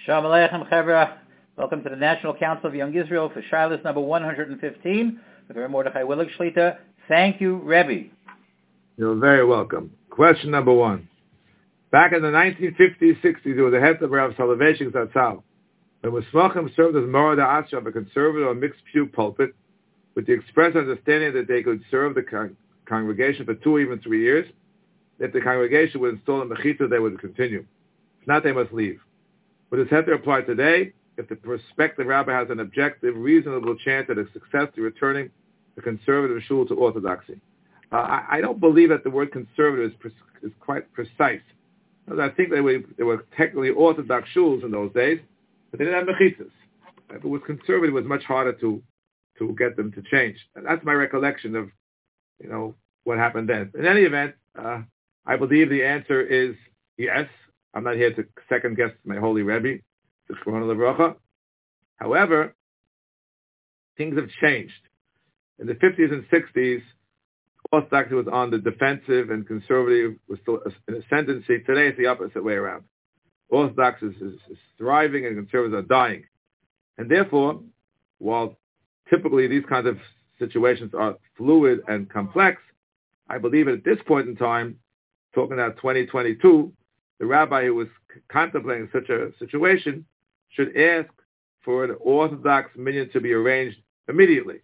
Shalom Aleichem Chevra. Welcome to the National Council of Young Israel for Shilas number 115 with Rabbi Mordechai Willig Shlita. Thank you, Rebbe. You're very welcome. Question number one. Back in the 1950s, 60s, there was a head of Rav Soloveitchik Zatzal. When Musmachim served as Morad Asra of a conservative or mixed pew pulpit, with the express understanding that they could serve the congregation for 2 or even 3 years. If the congregation would install a mechitza, they would continue. If not, they must leave. Would this heter apply today? If the prospective rabbi has an objective, reasonable chance at a successfully returning the conservative shul to orthodoxy. I don't believe that the word conservative is quite precise. I think they were technically orthodox shuls in those days, but they didn't have mechitzas. If it was conservative, it was much harder to get them to change. And that's my recollection of, what happened then. In any event, I believe the answer is yes. I'm not here to second guess my holy Rebbe, Zichrono Livracha. However, things have changed. In the 50s and 60s, Orthodoxy was on the defensive and conservative was still in ascendancy. Today it's the opposite way around. Orthodox is thriving and conservatives are dying. And therefore, while typically these kinds of situations are fluid and complex, I believe at this point in time, talking about 2022, the rabbi who was contemplating such a situation should ask for an Orthodox minyan to be arranged immediately,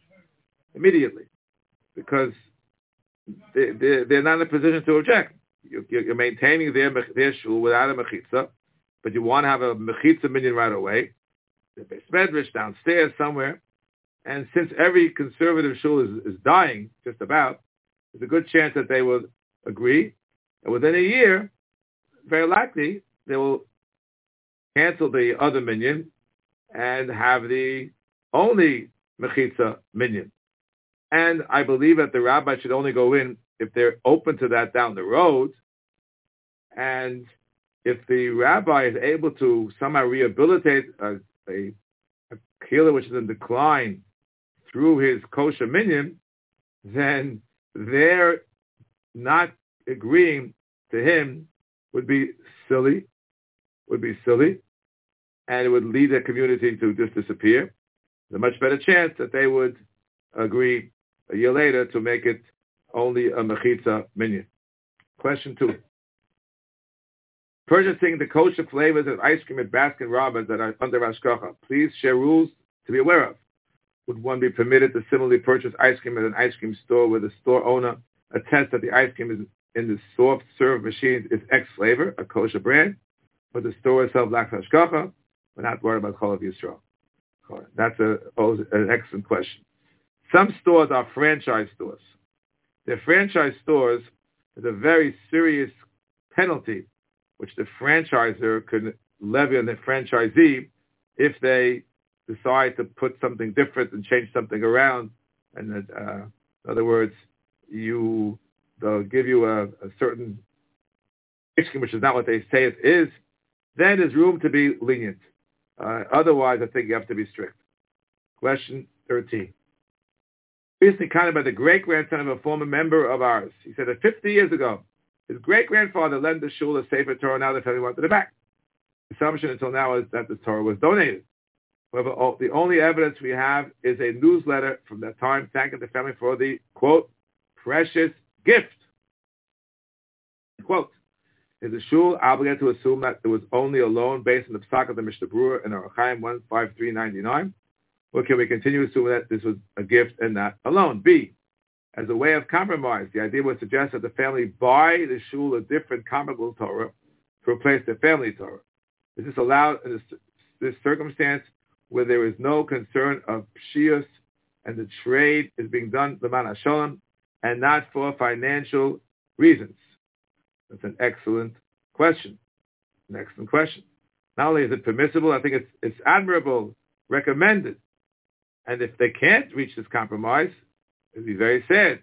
because they're not in a position to object. You're maintaining their shul without a mechitza, but you want to have a mechitza minyan right away. The Beis Medrash downstairs somewhere, and since every conservative shul is dying, just about, there's a good chance that they will agree, and within a year, very likely, they will cancel the other minyan and have the only mechitza minyan. And I believe that the rabbi should only go in if they're open to that down the road. And if the rabbi is able to somehow rehabilitate a kehillah which is in decline through his kosher minyan, then their not agreeing to him would be silly, and it would lead the community to just disappear. There's a much better chance that they would agree a year later to make it only a mechitza minyan. Question 2. Purchasing the kosher flavors of ice cream at Baskin Robbins that are under Hashgacha. Please share rules to be aware of. Would one be permitted to similarly purchase ice cream at an ice cream store where the store owner attests that the ice cream is in the soft serve machines is X flavor, a kosher brand, but the store itself lacks hashgacha? We're not worried about Chol of Yisrael. That's an excellent question. Some stores are franchise stores. They're franchise stores. There's a very serious penalty which the franchisor could levy on the franchisee if they decide to put something different and change something around. And in other words, they'll give you a certain ice cream, which is not what they say it is, then there's room to be lenient. Otherwise, I think you have to be strict. Question 13. Recently counted by the great-grandson of a former member of ours. He said that 50 years ago, his great-grandfather lent the shul a Sefer Torah, now the family wanted it back. The assumption until now is that the Torah was donated. However, the only evidence we have is a newsletter from that time thanking the family for the, quote, precious gift. Quote, is the shul obligated to assume that there was only a loan based on the psak of the Mishnah Berurah in Orach Chaim 15399? Or can we continue assuming that this was a gift and not a loan? B, as a way of compromise, the idea would suggest that the family buy the shul a different comparable Torah to replace their family Torah. Is this allowed in this circumstance where there is no concern of pshius and the trade is being done l'man hashalom and not for financial reasons? That's an excellent question. Not only is it permissible, I think it's admirable, recommended. And if they can't reach this compromise, it'd be very sad.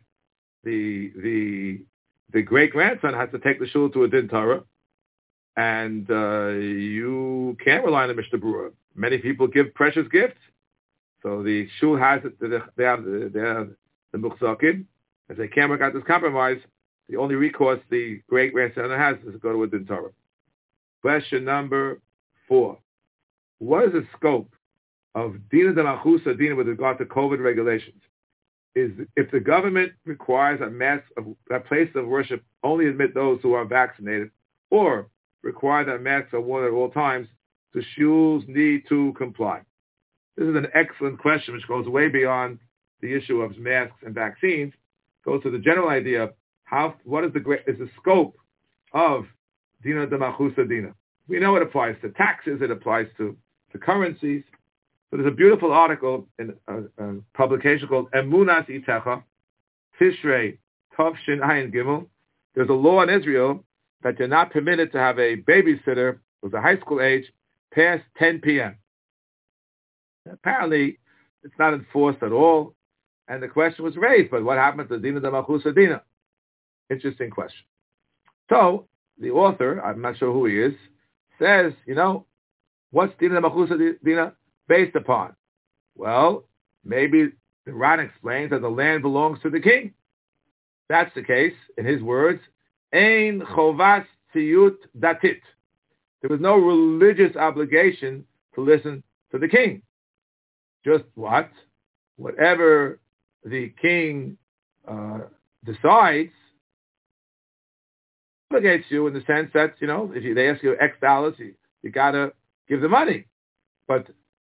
The great-grandson has to take the shul to a din Torah, and you can't rely on the Mishnah Berurah. Many people give precious gifts. So the shul has it, they have the muchzakim. If they can't work out this compromise, the only recourse the great-grandson has is to go to a din Torah. Question number 4. what is the scope of Dina de Malchusa Dina with regard to COVID regulations? Is if the government requires that places of worship only admit those who are vaccinated, or require that masks are worn at all times, the shuls need to comply. This is an excellent question, which goes way beyond the issue of masks and vaccines. Goes to the general idea of what is the scope of Dina de Malchusa Dina. We know it applies to taxes, it applies to currencies. So there's a beautiful article in a publication called Emunas Itecha, Tishrei Tov Shin Ayin Gimel. There's a law in Israel that you're not permitted to have a babysitter who's a high school age past 10 p.m. Apparently, it's not enforced at all, and the question was raised, but what happened to Dina de Malchusa Dina? Interesting question. So, the author, I'm not sure who he is, says, what's Dina de Malchusa Dina based upon? Well, maybe the Ran explains that the land belongs to the king. That's the case, in his words, Ein chovas tziyut datit. There was no religious obligation to listen to the king. Just whatever the king decides, obligates you in the sense that, if they ask you X dollars, you got to give the money. But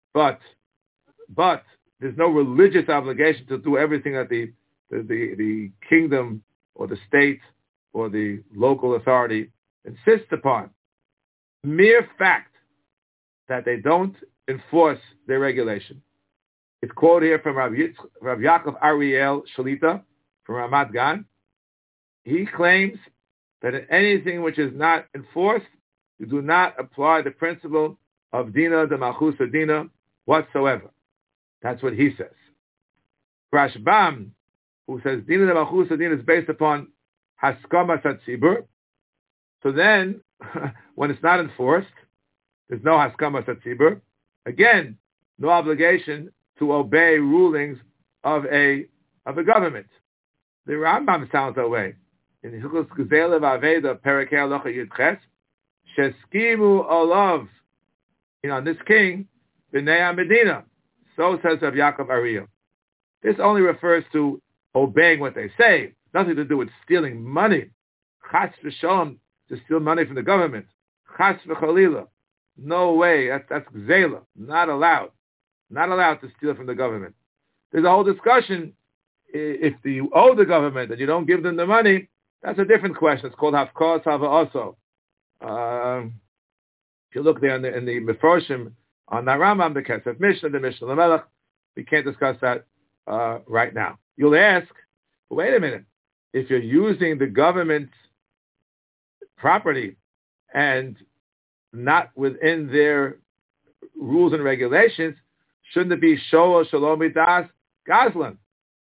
there's no religious obligation to do everything that the kingdom or the state or the local authority insists upon. Mere fact that they don't enforce their regulation. It's quoted here from Rav Yaakov Ariel Shalita from Ramat Gan. He claims that in anything which is not enforced, you do not apply the principle of Dina de Malchusa Dina whatsoever. That's what he says. Rashbam, who says Dina de Malchusa Dina is based upon Haskama Satzibur. So then, when it's not enforced, there's no Haskama Satzibur. Again, no obligation to obey rulings of a government. The Rambam sounds that way. In Hilchos Gezeilah V'Aveda, Perek Halacha Yudches, Sheskimu Olav, this king, B'nei Medina. So says Rav Yaakov Ariel. This only refers to obeying what they say. Nothing to do with stealing money. Chas v'shalom, to steal money from the government. Chas v'chalila. No way. That's Gezeilah. Not allowed. Not allowed to steal from the government. There's a whole discussion. If you owe the government and you don't give them the money, that's a different question. It's called Hafkos Hava also. If you look there in the Meforshim on the Rambam, the Kesef Mishnah, the Mishnah Lamelech, we can't discuss that right now. You'll ask, wait a minute, if you're using the government's property and not within their rules and regulations, shouldn't it be Shoah Shalom Midas Gazlan?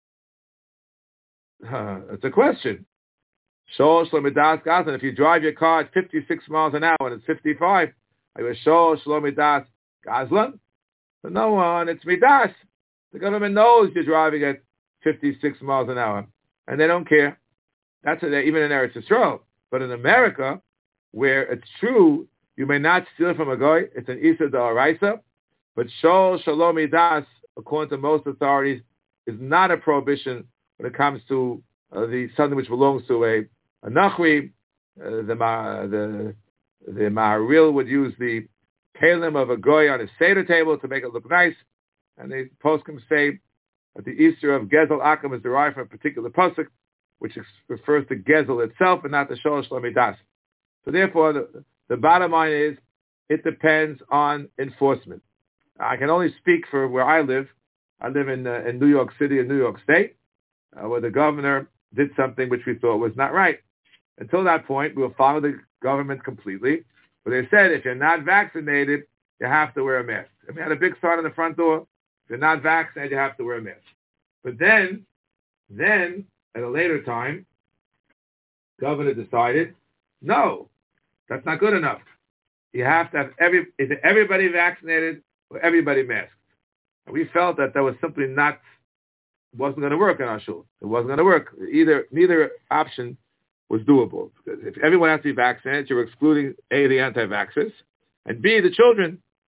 It's a question. Shoah Shalom Midas Gazlan. If you drive your car at 56 miles an hour and it's 55, are you a Shoah Shalom Midas Gazlan? But no one, it's Midas. The government knows you're driving at 56 miles an hour, and they don't care. That's even in Eretz Yisrael. But in America, where it's true, you may not steal from a guy, it's an Isa D'Oraisa, but Shol Shalom Midas, according to most authorities, is not a prohibition when it comes to something which belongs to a Nachri. The Maharil would use the kalim of a goy on his Seder table to make it look nice, and the poskim say that the Easter of Gezel Akam is derived from a particular pasuk, which refers to Gezel itself and not the Shol Shalom Midas. So therefore, the bottom line is, it depends on enforcement. I can only speak for where I live. I live in New York City and New York State, where the governor did something which we thought was not right. Until that point, we will follow the government completely. But they said, if you're not vaccinated, you have to wear a mask. And we had a big sign on the front door. If you're not vaccinated, you have to wear a mask. But then, at a later time, the governor decided, no, that's not good enough. You have to have either everybody vaccinated or everybody masked. And we felt that was simply wasn't going to work in our shul. It wasn't going to work. Neither option was doable. Because if everyone has to be vaccinated, you're excluding A, the anti-vaxxers, and B, the children.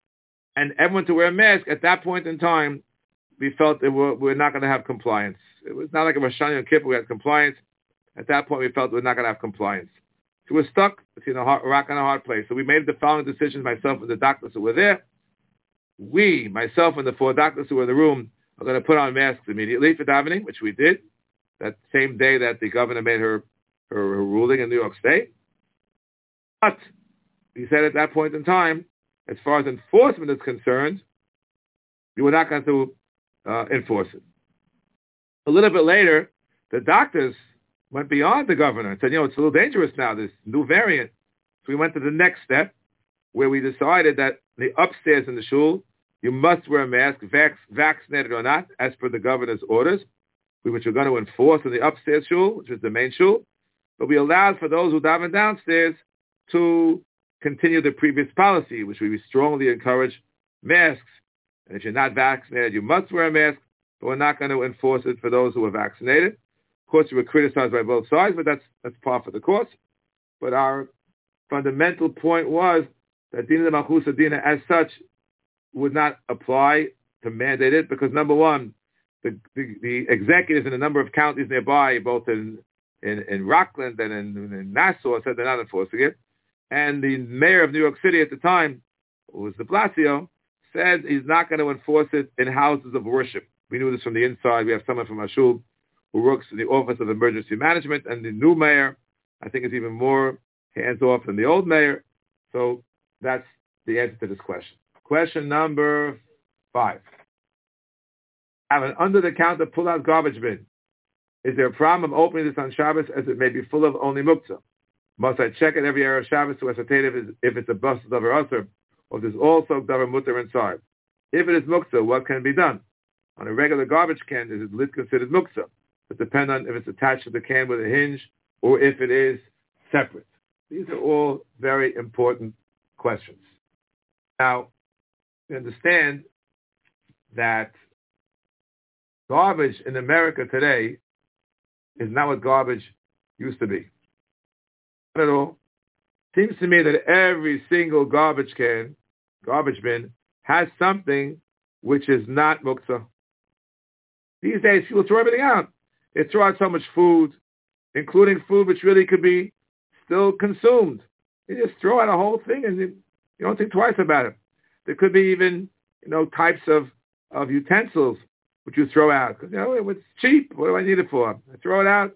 and everyone to wear a mask, at that point in time, we felt that we're not going to have compliance. It was not like a Rosh Hashanah and Kippur, we had compliance. At that point, we felt we're not going to have compliance. So we're stuck between a rock and a hard place. So we made the following decisions, myself and the doctors who were there. We, myself and the 4 doctors who were in the room, are going to put on masks immediately for davening, which we did, that same day that the governor made her ruling in New York State. But he said at that point in time, as far as enforcement is concerned, we were not going to enforce it. A little bit later, the doctors went beyond the governor and said, it's a little dangerous now, this new variant. So we went to the next step, where we decided that the upstairs in the shul, you must wear a mask, vaccinated or not, as per the governor's orders, which we're going to enforce in the upstairs shul, which is the main shul. But we allowed for those who daven downstairs to continue the previous policy, which we strongly encourage masks. And if you're not vaccinated, you must wear a mask, but we're not going to enforce it for those who are vaccinated. Of course, we were criticized by both sides, but that's par for the course. But our fundamental point was that Dina de Malchus Adina, as such, would not apply to mandate it, because number one, the executives in a number of counties nearby, both in Rockland and in Nassau, said they're not enforcing it. And the mayor of New York City at the time, who was de Blasio, said he's not going to enforce it in houses of worship. We knew this from the inside. We have someone from our shul who works in the Office of Emergency Management, and the new mayor, I think, is even more hands-off than the old mayor. So that's the answer to this question. Question number 5. Have an under-the-counter pull-out garbage bin. Is there a problem of opening this on Shabbos, as it may be full of only muktzah? Must I check it every Erev Shabbos to ascertain if it's a bus davar aser, or if there's also davar mutter inside? If it is muktzah, what can be done? On a regular garbage can, is it lid considered muktzah? It depends on if it's attached to the can with a hinge or if it is separate. These are all very important questions. Now, we understand that garbage in America today is not what garbage used to be. Not at all. Seems to me that every single garbage bin, has something which is not muktzah. These days, people throw everything out. They throw out so much food, including food which really could be still consumed. You just throw out a whole thing and you don't think twice about it. There could be even, types of utensils which you throw out. Because, it's cheap. What do I need it for? I throw it out.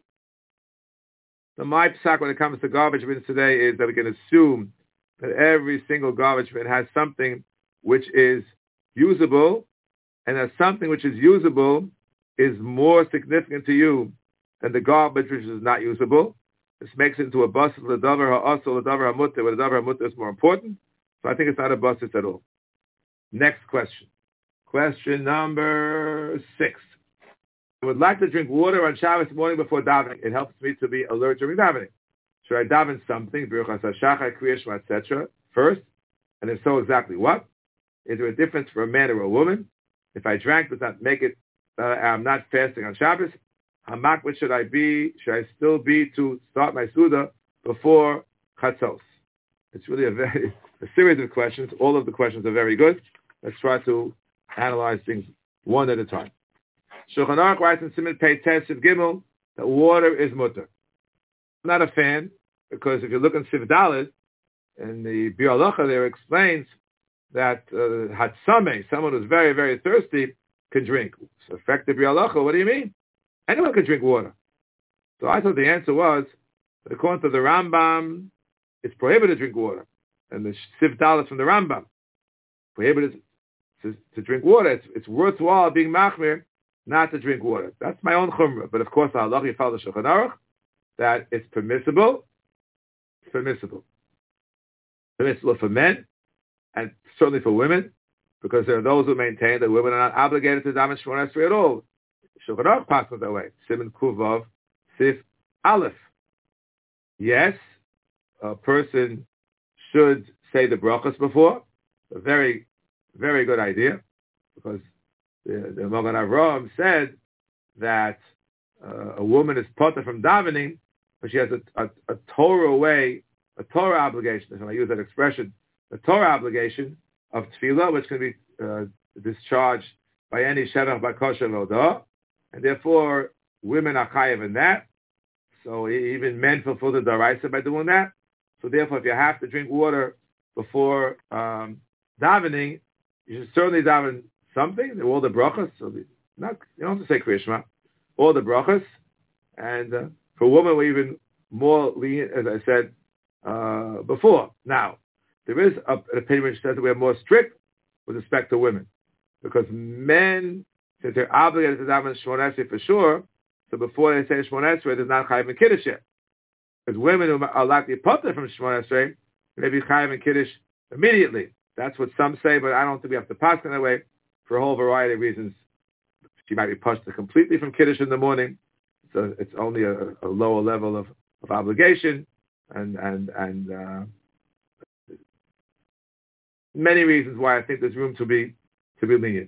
So my psak when it comes to garbage bins today is that we can assume that every single garbage bin has something which is usable, and that something which is usable is more significant to you than the garbage which is not usable. This makes it into a bus l'davar ha'asur, l'davar ha'mutter, where the davar ha'mutter is more important. So I think it's not a bus at all. Next question. Question number 6. I would like to drink water on Shabbos morning before davening. It helps me to be alert during davening. Should I daven something, Baruch HaShachar, Kriya Shema, etc., first? And if so, exactly what? Is there a difference for a man or a woman? If I drank, does not make it, I'm not fasting on Shabbos? How makbid should I be? Should I still be to start my Suda before Chatzos? It's really a series of questions. All of the questions are very good. Let's try to analyze things one at a time. Shulchan Aruch writes in Siman Pei Tes Siv Gimel that water is mutter. I'm not a fan, because if you look in Siv Dalet, and the Bir Halacha there explains that Hatzameh, someone who's very, very thirsty, can drink. So effective Bir Halacha, what do you mean? Anyone can drink water. So I thought the answer was, that according to the Rambam, it's prohibited to drink water. And the Siv Dalet from the Rambam, prohibited to drink water. It's worthwhile being machmir not to drink water. That's my own chumrah. But of course, the halacha follows Shulchan Aruch, that it's permissible. It's permissible. Permissible for men, and certainly for women, because there are those who maintain that women are not obligated to daven Shemona Esrei at all. Shulchan Aruch passes that way. Siman Kuvav Sif Aleph. Yes, a person should say the brachos before. A very, very good idea, because the Magen Avraham said that a woman is potter from davening, but she has a Torah way, a Torah obligation, if I use that expression, a Torah obligation, of tefillah, which can be discharged by any shevach bakosha vodah, and therefore women are chayav in that. So even men fulfill the daraisa by doing that. So therefore, if you have to drink water before davening, you should certainly daven something, all the brachas. So you don't have to say Krishma, all the brachas. And for women, we're even more lenient, as I said before. Now, there is an opinion which says that we are more strict with respect to women, because men, since they're obligated to daven Shmoneh Esrei for sure, so before they say Shmoneh Esrei, there's not chayav in kiddush yet. Because women who are likely to potter from Shmoneh Esrei, may be chayav in kiddush immediately. That's what some say, but I don't think we have to pass in that way for a whole variety of reasons. She might be pushed completely from kiddush in the morning, so it's only a lower level of obligation, and many reasons why I think there's room to be lenient.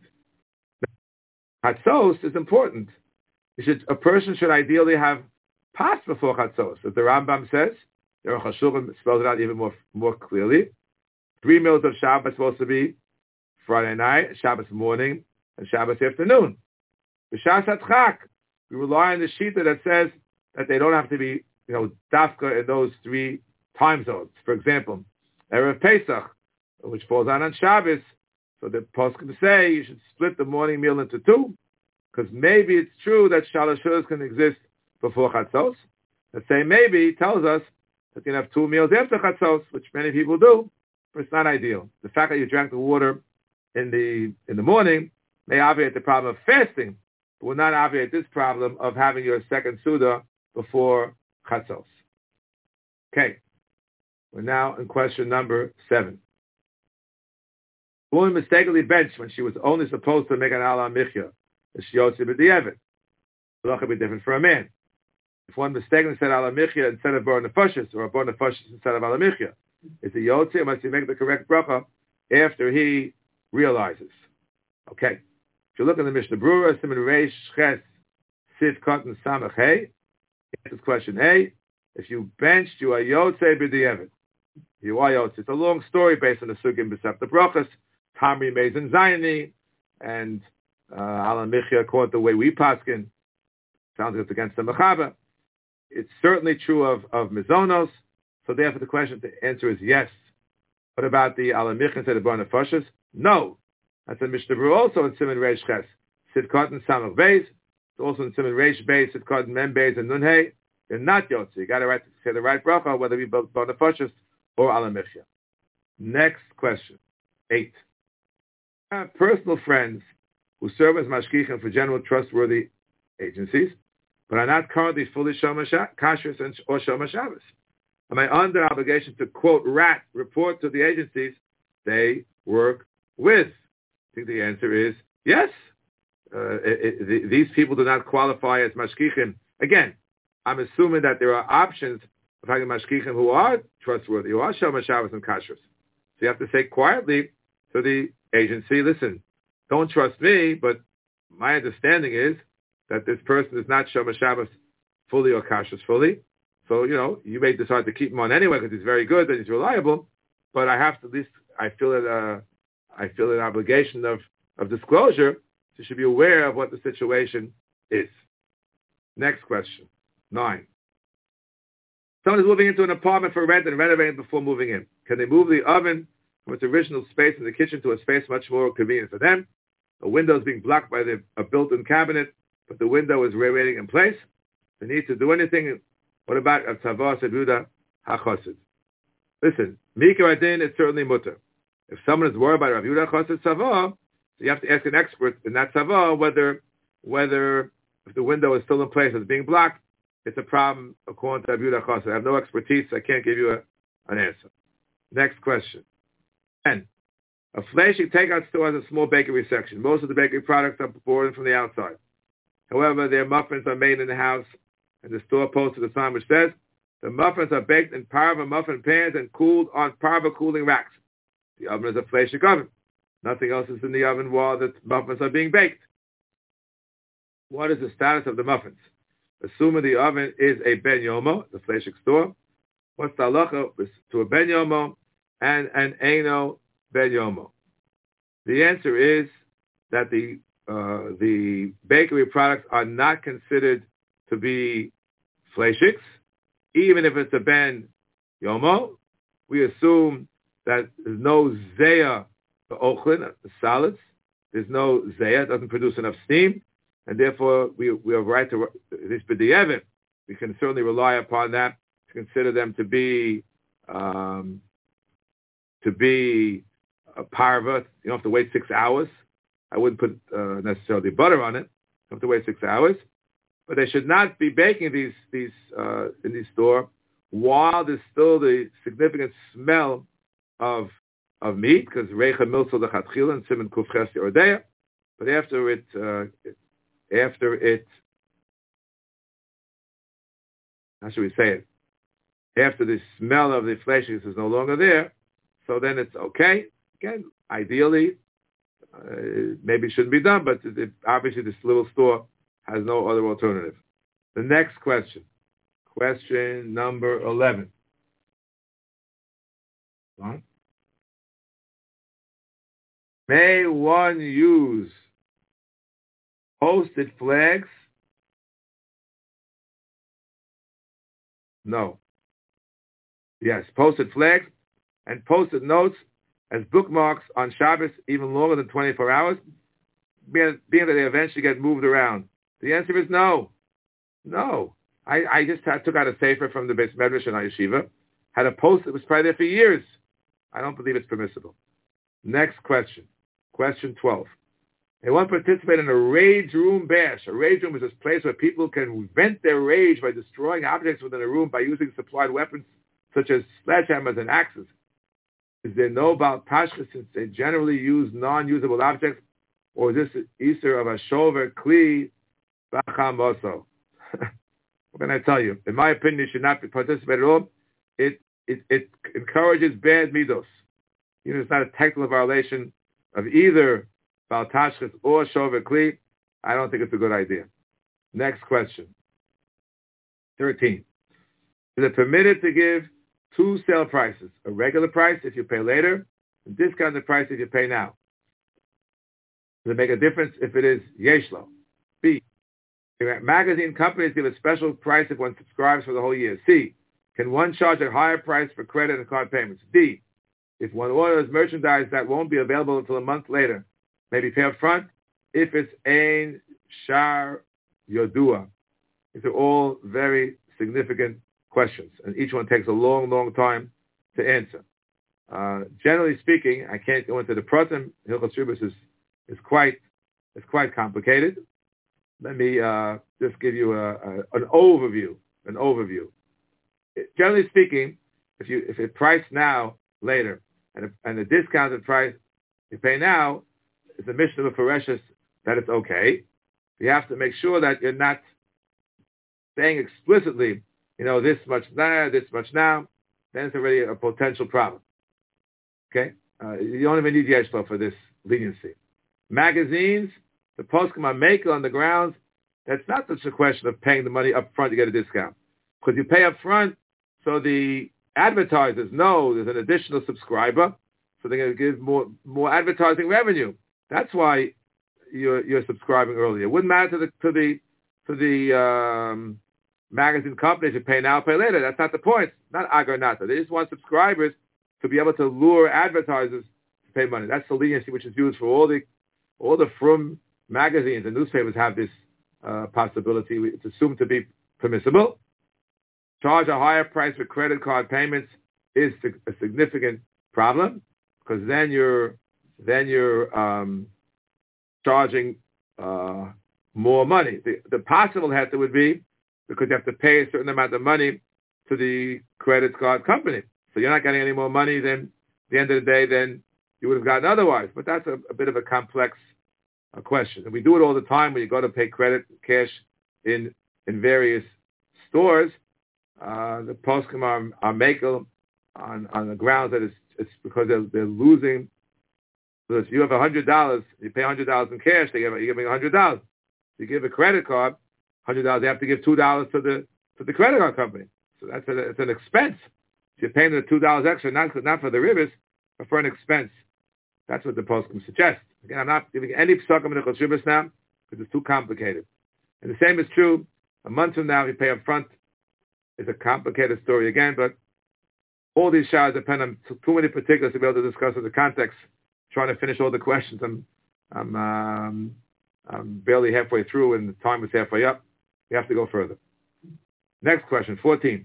Chatzos is important. A person should ideally have passed before Chatzos. As the Rambam says, the Aruch HaShulchan spells it out even more clearly. 3 meals of Shabbat are supposed to be Friday night, Shabbos morning, and Shabbos afternoon. B'shas HaTchak, we rely on the Shita that says that they don't have to be, dafka in those 3 time zones. For example, Erev Pesach, which falls on Shabbos, so the poskim say you should split the morning meal into 2, because maybe it's true that Shalosh Shulas can exist before Chatzos. The same maybe tells us that you can have 2 meals after Chatzos, which many people do, but it's not ideal. The fact that you drank the water in the morning may obviate the problem of fasting, but will not obviate this problem of having your second Suda before Chatzos. Okay, we're now in question number 7. The woman mistakenly benched when she was only supposed to make an Ala Michya. The Shiotzi B'di'evet. The halacha be different for a man. If one mistakenly said Ala Michya instead of Bar Nefashis, or Bar Nefashis instead of Ala Michya, is a Yotzi, or must he make the correct bracha after he realizes? Okay. If you look in the Mishnah Brura, Siman Reish Ches Siv Katan Samach Hey, answers question A. If you benched, you are Yotzi B'di'evet. You are Yotzi. It's a long story based on the Sugim B'Sefta Brachas, Tamri Mezin Zayani, and Ala Michya, according to the way we paskin, sounds like it's against the Mechaba. It's certainly true of Mizonos, so therefore the question, the answer is yes. What about the Ala Michya instead of Bar Nefashis? No. That's in Mishnah Berurah, also in Siman Reish Ches. Sidkot and Samach Beis. It's also in Siman Reish Beis, Sidkot and Mem Beis and Nun Hey. They're not Yotzi. You got to say the right bracha, whether it be Bar Nefashis or Ala Michya. Next question, 8. I have personal friends who serve as mashgichim for general trustworthy agencies, but are not currently fully kashrus or Shomer Shabbos. Am I under obligation to, quote, report to the agencies they work with? I think the answer is yes. These people do not qualify as mashgichim. Again, I'm assuming that there are options of having mashgichim who are trustworthy, who are Shomer Shabbos and kashrus. So you have to say quietly to the agency, listen, don't trust me, but my understanding is that this person is not Shomer Shabbos fully or kashrus fully. So, you may decide to keep him on anyway because he's very good and he's reliable, but I have to, at least, I feel an obligation of disclosure, so you should be aware of what the situation is. Next question, 9. Someone is moving into an apartment for rent and renovating before moving in. Can they move the oven from its original space in the kitchen to a space much more convenient for them? A window is being blocked by a built-in cabinet, but the window is remaining in place. They need to do anything. What about Tzavah Seduda HaChosid? Listen, Mikra Adin is certainly mutter. If someone is worried about Rav Yehuda Chosid Tzavah, so you have to ask an expert in that Tzavah whether if the window is still in place, it's being blocked, it's a problem according to Rav Yehuda Chosid. I have no expertise, so I can't give you an answer. Next question. 10. A fleshig takeout store has a small bakery section. Most of the bakery products are brought in from the outside. However, their muffins are made in the house, and the store posted a sign which says, the muffins are baked in parva muffin pans and cooled on parva cooling racks. The oven is a fleshig oven. Nothing else is in the oven while the muffins are being baked. What is the status of the muffins? Assuming the oven is a ben yomo, the fleshig store, what's the halacha to a ben yomo and an eino ben yomo? The answer is that the bakery products are not considered to be fleishiks, even if it's a ben yomo. We assume that there's no zeya for ochlin, the solids. There's no zeya, it doesn't produce enough steam, and therefore we have right to this b'di'evit. We can certainly rely upon that to consider them to be a parva. You don't have to wait 6 hours. I wouldn't put necessarily butter on it. You have to wait 6 hours, but they should not be baking these in the store while there's still the significant smell of meat, because reicha milso lechatchila and siman kuf ches ordeya. But after it, how should we say it? After the smell of the flesh is no longer there, so then it's okay. Again, ideally, maybe it shouldn't be done, but obviously this little store has no other alternative. The next question number 11. May one use posted flags? No. Yes, posted flags and posted notes as bookmarks on Shabbos even longer than 24 hours, being that they eventually get moved around. The answer is no. No. I just took out a sefer from the Beis Medrash in Yeshiva, had a post that was probably there for years. I don't believe it's permissible. Next question. Question 12. They want to participate in a rage room bash. A rage room is this place where people can vent their rage by destroying objects within a room by using supplied weapons such as sledgehammers and axes. Is there no Baal Tashchis since they generally use non-usable objects? Or is this Easter of a shover kli b'cham oso? What can I tell you? In my opinion, you should not participate at all. It encourages bad midos. Even if it's not a technical violation of either Baal Tashchis or shover kli, I don't think it's a good idea. Next question. 13. Is it permitted to give two sale prices? A regular price if you pay later, and discounted price if you pay now. Does it make a difference if it is yeshlo? B. Magazine companies give a special price if one subscribes for the whole year. C. Can one charge a higher price for credit and card payments? D. If one orders merchandise that won't be available until a month later, maybe pay up front. If it's ein shar yodua. These are all very significant questions, and each one takes a long, long time to answer. Generally speaking, I can't go into the pratim. Hilchos Shabbos is quite complicated. Let me just give you an overview. Generally speaking, if it priced now later, and the discounted price you pay now, it's a mission of Phareshus that it's okay. You have to make sure that you're not saying explicitly, this much now, this much now. Then it's already a potential problem. Okay? You don't even need yeshlo for this leniency. Magazines, the poskim are makel on the grounds, that's not such a question of paying the money up front to get a discount. Because you pay up front, so the advertisers know there's an additional subscriber, so they're going to give more advertising revenue. That's why you're subscribing earlier. It wouldn't matter to the magazine companies you pay now, pay later. That's not the point. Not agar-nata. They just want subscribers to be able to lure advertisers to pay money. That's the leniency which is used for all the frum magazines and newspapers have this possibility. It's assumed to be permissible. Charge a higher price for credit card payments is a significant problem, because then you're charging more money. The possible heter would be because you have to pay a certain amount of money to the credit card company. So you're not getting any more money than at the end of the day than you would have gotten otherwise. But that's a bit of a complex question. And we do it all the time when you go to pay credit cash in various stores. The poskim are makel on the grounds that it's because they're losing. So if you have $100, you pay $100 in cash, you're giving $100. You give a credit card, $100, they have to give $2 to the credit card company. So it's an expense. So you're paying the $2 extra, not for the ribis, but for an expense. That's what the poskim suggest. Again, I'm not giving any psakim in the Chosribas now because it's too complicated. And the same is true a month from now. If you pay up front, it's a complicated story again. But all these shahs depend on too many particulars to be able to discuss in the context. Trying to finish all the questions. I'm barely halfway through, and the time is halfway up. We have to go further. Next question, 14.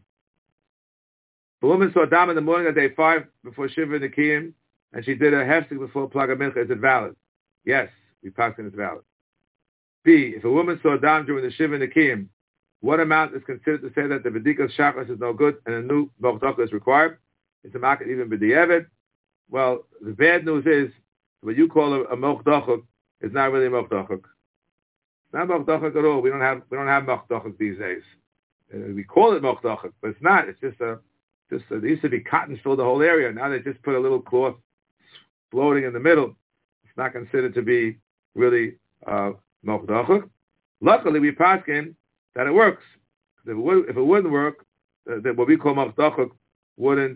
The woman saw Dam in the morning of day 5 before Shiva Nikiyim, and she did a hefsek before Plaga Mincha. Is it valid? Yes, we passed it as valid. B, if a woman saw Dam during the Shiva Nikiyim, what amount is considered to say that the Vedikas Shachas is no good and a new Mochdocha is required? Is the market even B'di'evet? Well, the bad news is what you call a Mochdocha is not really a Mochdocha. It's not Mochdocha at all. We don't have Mochdocha these days. We call it Mochdocha, but it's not. It's just there used to be cotton filled the whole area. Now they just put a little cloth floating in the middle. It's not considered to be really Mochdocha. Luckily, we paskin that it works. If it wouldn't work, then what we call Mochdocha wouldn't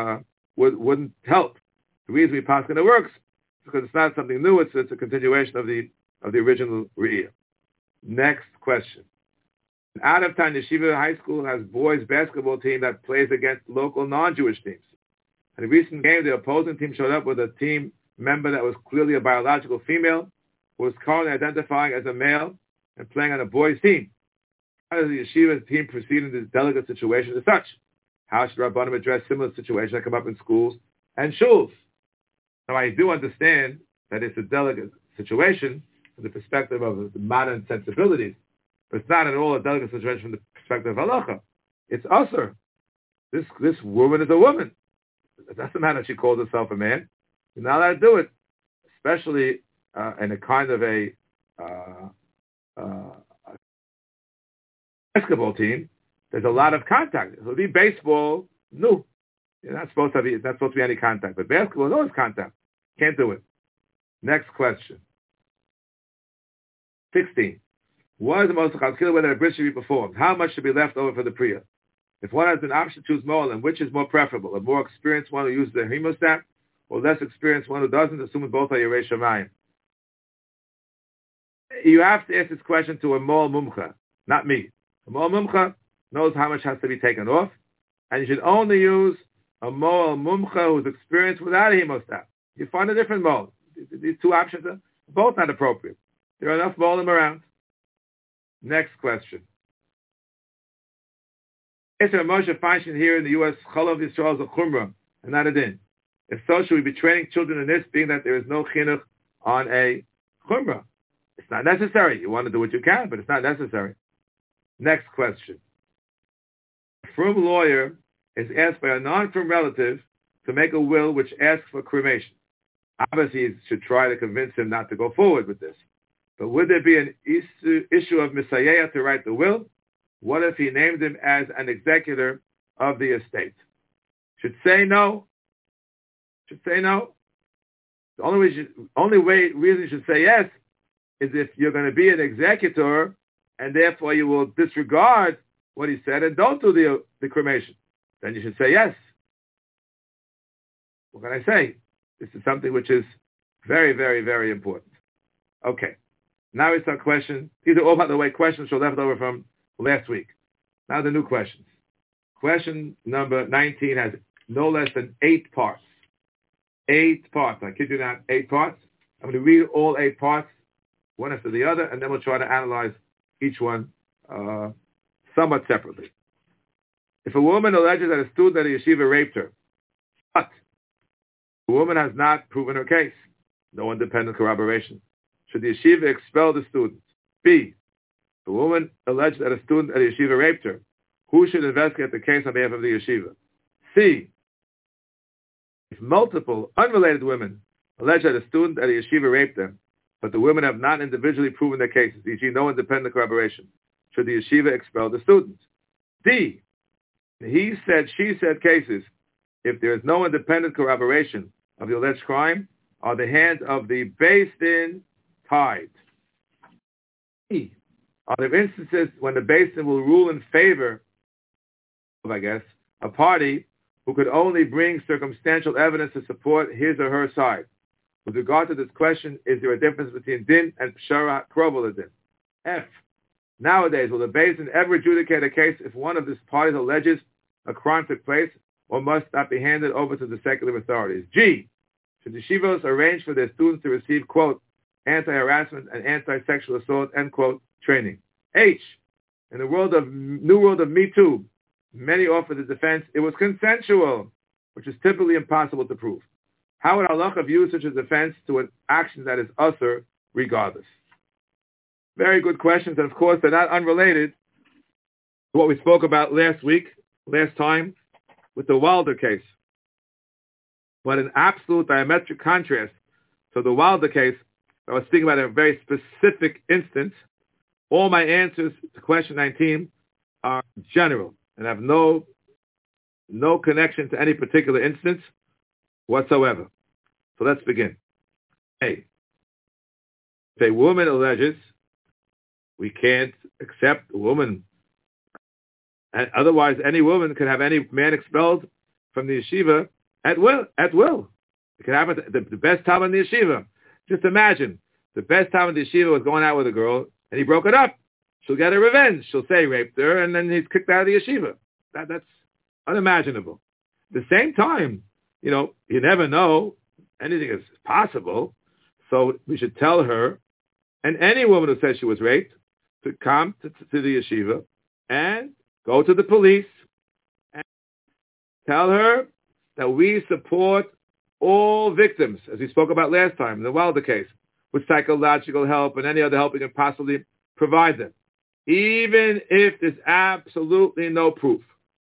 help. The reason we paskin it works is because it's not something new. It's a continuation of the original Re'iyah. Next question. An out-of-town yeshiva high school has boys basketball team that plays against local non-Jewish teams. In a recent game, the opposing team showed up with a team member that was clearly a biological female who was currently identifying as a male and playing on a boys' team. How does the yeshiva team proceed in this delicate situation as such? How should Rabbanim address similar situations that come up in schools and shuls? Now, I do understand that it's a delicate situation from the perspective of the modern sensibilities, but it's not at all a delicate situation from the perspective of halacha. It's usher. This woman is a woman. It doesn't matter if she calls herself a man. You're not allowed to do it, especially in a kind of a basketball team. There's a lot of contact. It would be baseball. No, you're not supposed to be any contact. But basketball is always contact. Can't do it. Next question. 16. What is the most chazkil when a bris should be performed? How much should be left over for the priya? If one has an option to choose mo'alim, which is more preferable? A more experienced one who uses the hemostat, or less experienced one who doesn't, assuming both are yerei shamayim? You have to ask this question to a mo'al mumcha, not me. A mo'al mumcha knows how much has to be taken off, and you should only use a mo'al mumcha who's experienced without a hemostat. You find a different mo'al. These two options are both not appropriate. There are enough mo'alim around. Next question. Is there a Moshe Feinstein here in the U.S. Chalav Yisrael is a chumrah and not a din? If so, should we be training children in this, being that there is no chinuch on a chumrah? It's not necessary. You want to do what you can, but it's not necessary. Next question. A frum lawyer is asked by a non-frum relative to make a will which asks for cremation. Obviously, he should try to convince him not to go forward with this. But would there be an issue of Misayeh to write the will? What if he named him as an executor of the estate? Should say no. Should say no. The only reason you should say yes is if you're going to be an executor and therefore you will disregard what he said and don't do the cremation. Then you should say yes. What can I say? This is something which is very, very, very important. Okay. Now it's our question. These are all, by the way, questions which are left over from last week. Now the new questions. Question number 19 has no less than 8 parts. 8 parts. I kid you not, 8 parts. I'm going to read all 8 parts, one after the other, and then we'll try to analyze each one somewhat separately. If a woman alleges that a student at a yeshiva raped her, but the woman has not proven her case, no independent corroboration, should the yeshiva expel the student? B, the woman alleged that a student at a yeshiva raped her. Who should investigate the case on behalf of the yeshiva? C, if multiple unrelated women allege that a student at a yeshiva raped them, but the women have not individually proven their cases, e.g. no independent corroboration, should the yeshiva expel the student? D, he said, she said cases, if there is no independent corroboration of the alleged crime, are the hands of the Beis Din tied? E, are there instances when the Beis Din will rule in favor of, a party who could only bring circumstantial evidence to support his or her side? With regard to this question, is there a difference between din and pshara kroval din? F. Nowadays, will the Beis Din ever adjudicate a case if one of these parties alleges a crime took place, or must that be handed over to the secular authorities? G. Should yeshivos arrange for their students to receive, quote, anti-harassment and anti-sexual assault, end quote, training? H. In the new world of Me Too, many offer the defense it was consensual, which is typically impossible to prove. How would halacha view such a defense to an action that is usher regardless? Very good questions, and of course they're not unrelated to what we spoke about last time, with the Wilder case. But in absolute diametric contrast to the Wilder case, I was speaking about a very specific instance. All my answers to question 19 are general and have no connection to any particular instance whatsoever. So let's begin. A. If a woman alleges, we can't accept a woman, and otherwise any woman can have any man expelled from the yeshiva at will. It can happen at the best time in the yeshiva. Just imagine, the best time in the yeshiva was going out with a girl, and he broke it up. She'll get her revenge. She'll say he raped her, and then he's kicked out of the yeshiva. That's unimaginable. At the same time, you never know. Anything is possible. So we should tell her, and any woman who says she was raped, to come to the yeshiva and go to the police and tell her that we support all victims, as we spoke about last time in the Wilder case, with psychological help and any other help we can possibly provide them, even if there's absolutely no proof.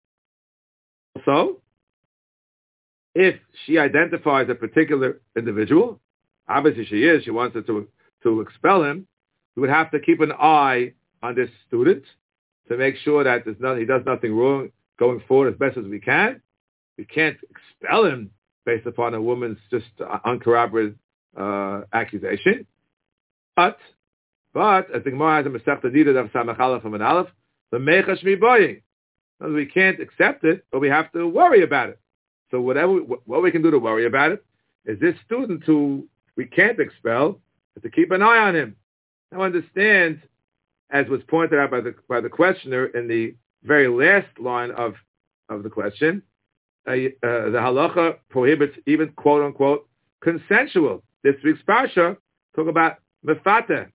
So, if she identifies a particular individual, obviously she wants her to expel him, we would have to keep an eye on this student to make sure that he does nothing wrong going forward as best as we can. We can't expel him based upon a woman's just uncorroborated accusation. But as the Gemara has a Masechta Nida of Samach Aleph and Aleph, the Mechash Miboying. We can't accept it, but we have to worry about it. So what we can do to worry about it is this student who we can't expel, is to keep an eye on him. Now understand, as was pointed out by the questioner in the very last line of the question, the halacha prohibits even quote unquote consensual. This week's parsha talk about mefata,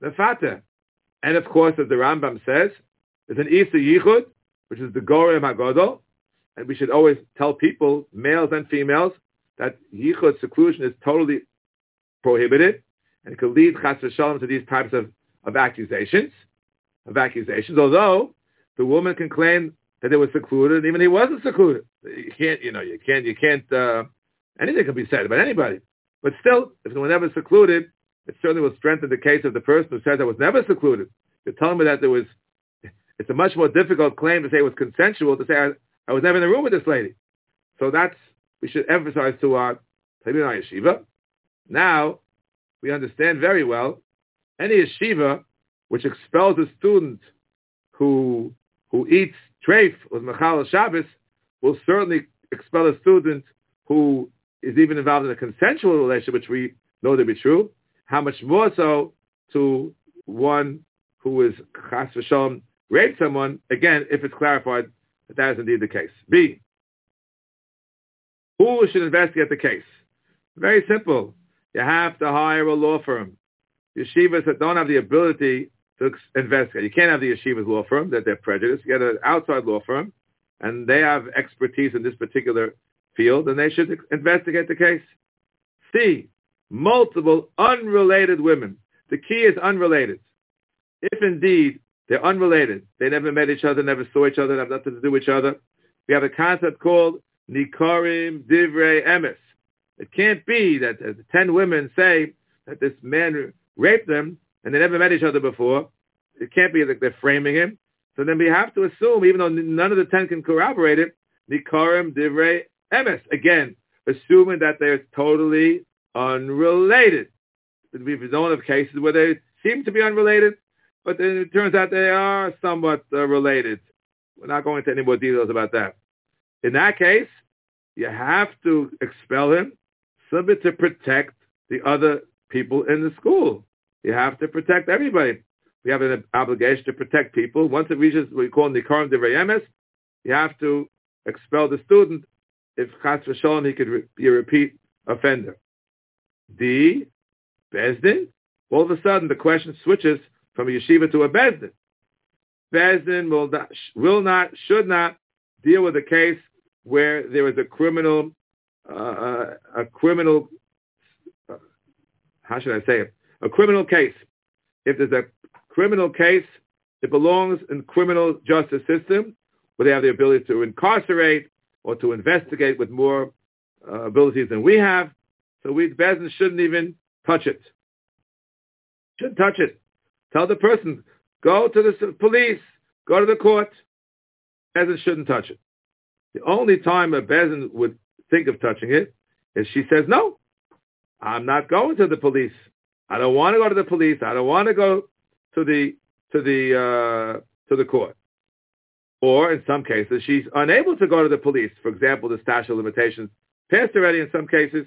and of course, as the Rambam says, there's an Isa Yichud, which is the Gorem HaGodol, and we should always tell people, males and females, that Yichud seclusion is totally prohibited, and it could lead chas v'shalom to these types of accusations. Although the woman can claim that it was secluded, and even he wasn't secluded. You can't. Anything can be said about anybody. But still, if it was never secluded, it certainly will strengthen the case of the person who says it was never secluded. You're telling me that it's a much more difficult claim to say it was consensual, to say I was never in the room with this lady. So we should emphasize to our Talmidei Yeshiva. Now, we understand very well, any yeshiva which expels a student who eats treif with Mechal Shabbos will certainly expel a student who is even involved in a consensual relationship, which we know to be true. How much more so to one who is chas v'shalom raped someone, again, if it's clarified that is indeed the case. B, who should investigate the case? Very simple. You have to hire a law firm. Yeshivas that don't have the ability to investigate. You can't have the yeshiva's law firm, that they're prejudiced. You get an outside law firm, and they have expertise in this particular field, and they should investigate the case. C, multiple unrelated women. The key is unrelated. If indeed they're unrelated, they never met each other, never saw each other, have nothing to do with each other, we have a concept called Nikarim Divrei Emes. It can't be that 10 women say that this man raped them and they never met each other before. It can't be that they're framing him. So then we have to assume, even though none of the 10 can corroborate it, Nikarim Divrei Emes. Again, assuming that they're totally unrelated. We've known of cases where they seem to be unrelated, but then it turns out they are somewhat related. We're not going into any more details about that. In that case, you have to expel him, simply to protect the other people in the school. You have to protect everybody. We have an obligation to protect people. Once it reaches what we call Nikarim Divrei Emes, you have to expel the student if Chas v'Shalom he could be a repeat offender. D, Bezdin. All of a sudden, the question switches from a yeshiva to a Bezdin. Bezdin should not deal with a case where there is a criminal, how should I say it? A criminal case. If there's a criminal case, it belongs in criminal justice system, where they have the ability to incarcerate or to investigate with more abilities than we have. So Bezdin shouldn't even touch it. Shouldn't touch it. Tell the person, go to the police, go to the court. Bezdin shouldn't touch it. The only time a Bezdin would think of touching it is she says, no, I'm not going to the police. I don't want to go to the police. I don't want to go to the court. Or in some cases, she's unable to go to the police. For example, the statute of limitations passed already in some cases.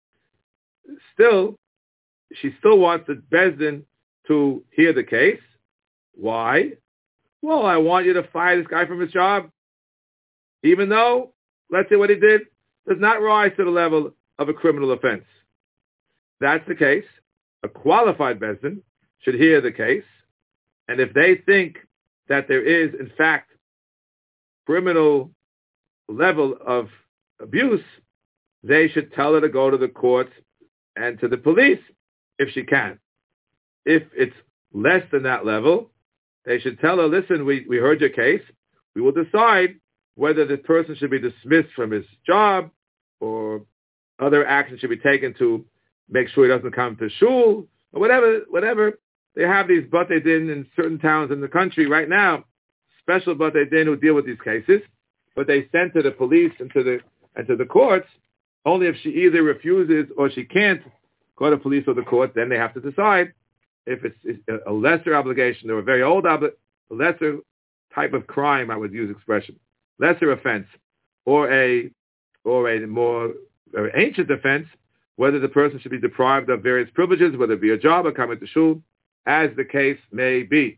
Still, she still wants the Bezdin to hear the case. Why? Well, I want you to fire this guy from his job. Even though, let's say what he did does not rise to the level of a criminal offense. That's the case. A qualified Bezdin should hear the case. And if they think that there is, in fact, criminal level of abuse, they should tell her to go to the courts and to the police if she can. If it's less than that level, they should tell her, listen, we heard your case. We will decide whether the person should be dismissed from his job or other action should be taken to make sure he doesn't come to shul or whatever. They have these batei din in certain towns in the country right now, special batei din who deal with these cases, but they send to the police and to the courts only if she either refuses or she can't go to police or the court. Then they have to decide if it's a lesser obligation or a very old lesser type of crime, I would use expression, lesser offense, or a more ancient offense, whether the person should be deprived of various privileges, whether it be a job or coming to shul, as the case may be.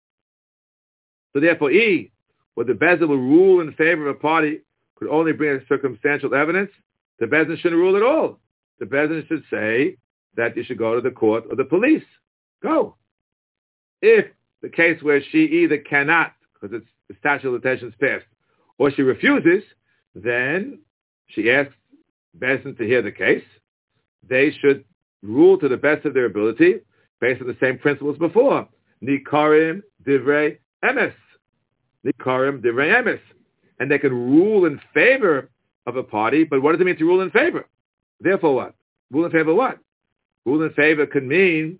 So therefore, where the Bezdin will rule in favor of a party could only bring circumstantial evidence, the Bezdin shouldn't rule at all. The Bezdin should say that you should go to the court or the police. Go. If the case where she either cannot, because it's the statute of limitations passed, or she refuses, then she asks Bezdin to hear the case. They should rule to the best of their ability, based on the same principles before. Nikarim Divrei Emes. Nikarim Divrei Emes. And they can rule in favor of a party, but what does it mean to rule in favor? Therefore what? Rule in favor of what? Rule in favor could mean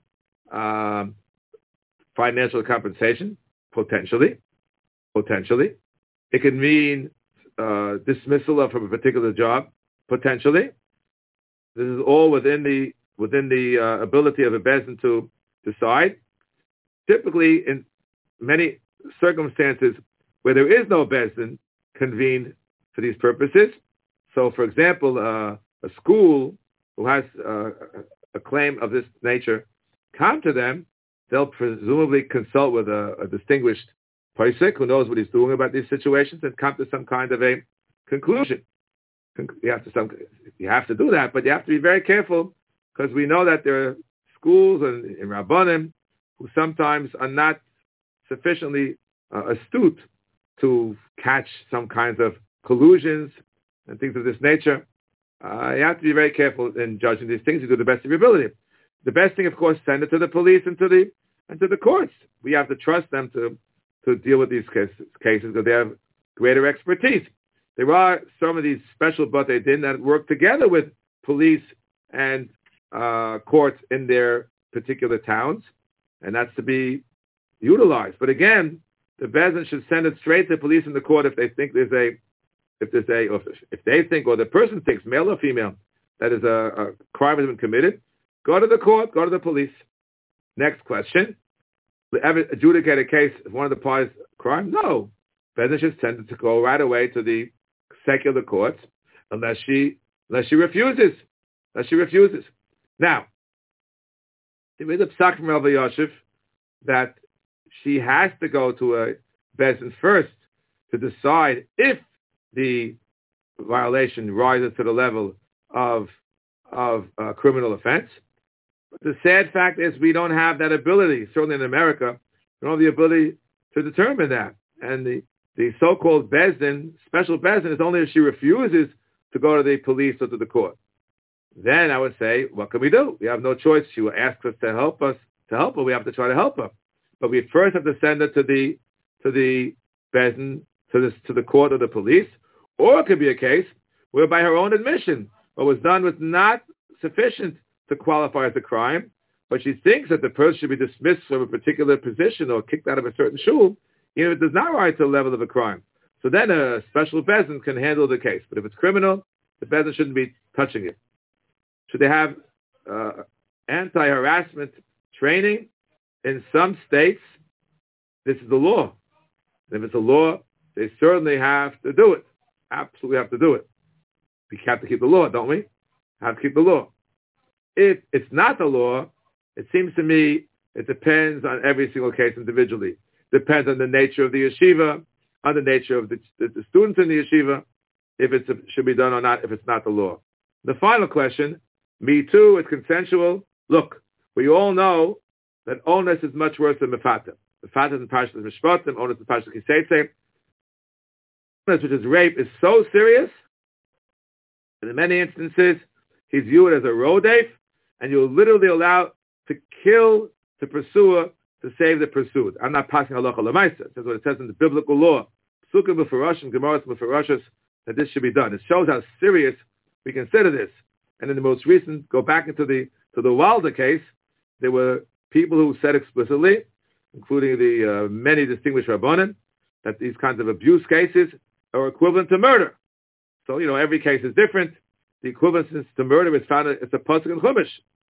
financial compensation, potentially. It could mean dismissal from a particular job, potentially. This is all within the ability of a Bezdin to decide. Typically, in many circumstances where there is no Bezdin convened for these purposes. So, for example, a school who has a claim of this nature come to them, they'll presumably consult with a distinguished posek who knows what he's doing about these situations and come to some kind of a conclusion. You have to do that, but you have to be very careful because we know that there are schools and Rabbanim who sometimes are not sufficiently astute to catch some kinds of collusions and things of this nature. You have to be very careful in judging these things. You do the best of your ability. The best thing, of course, send it to the police and to the courts. We have to trust them to deal with these cases because they have greater expertise. There are some of these special batei din that work together with police and courts in their particular towns, and that's to be utilized. But again, the Bezdin should send it straight to police and the court if they think if they think or the person thinks, male or female, that is a crime has been committed. Go to the court, go to the police. Next question: ever adjudicate a case if one of the parties crime? No, Bezdin should send it to go right away to the secular courts unless she refuses. Now, there is a psak from Rav Yosef that she has to go to a Bezdin first to decide if the violation rises to the level of a criminal offense. But the sad fact is we don't have that ability. Certainly in America, we don't have the ability to determine that. And the so-called Bezdin, special Bezdin, is only if she refuses to go to the police or to the court. Then I would say, what can we do? We have no choice. She will ask us to help her. We have to try to help her. But we first have to send her to the Bezdin, to the court or the police. Or it could be a case where by her own admission, what was done was not sufficient to qualify as a crime, but she thinks that the person should be dismissed from a particular position or kicked out of a certain shul, even if it does not rise to the level of a crime. So then a special Bezdin can handle the case. But if it's criminal, the Bezdin shouldn't be touching it. Should they have anti-harassment training? In some states, this is the law. And if it's a law, they certainly have to do it. Absolutely have to do it. We have to keep the law, don't we? Have to keep the law. If it's not the law, it seems to me it depends on every single case individually. Depends on the nature of the yeshiva, on the nature of the students in the yeshiva, if it should be done or not, if it's not the law. The final question, me too, is consensual. Look, we all know that onus is much worse than mefata. Mefata is in Parshas Mishpatim, onus is Parshas Kiseitze. Onus, which is rape, is so serious, and in many instances, he's viewed as a rodef, and you're literally allowed to kill the pursuer to save the pursued. I'm not passing halacha l'maisa. That's what it says in the biblical law. Psukim b'farashim, gemaras b'farashas, that this should be done. It shows how serious we consider this. And in the most recent, go back into the Wilder case, there were people who said explicitly, including the many distinguished rabbanim, that these kinds of abuse cases are equivalent to murder. So, every case is different. The equivalence to murder is found, it's a pasuk in Chumash.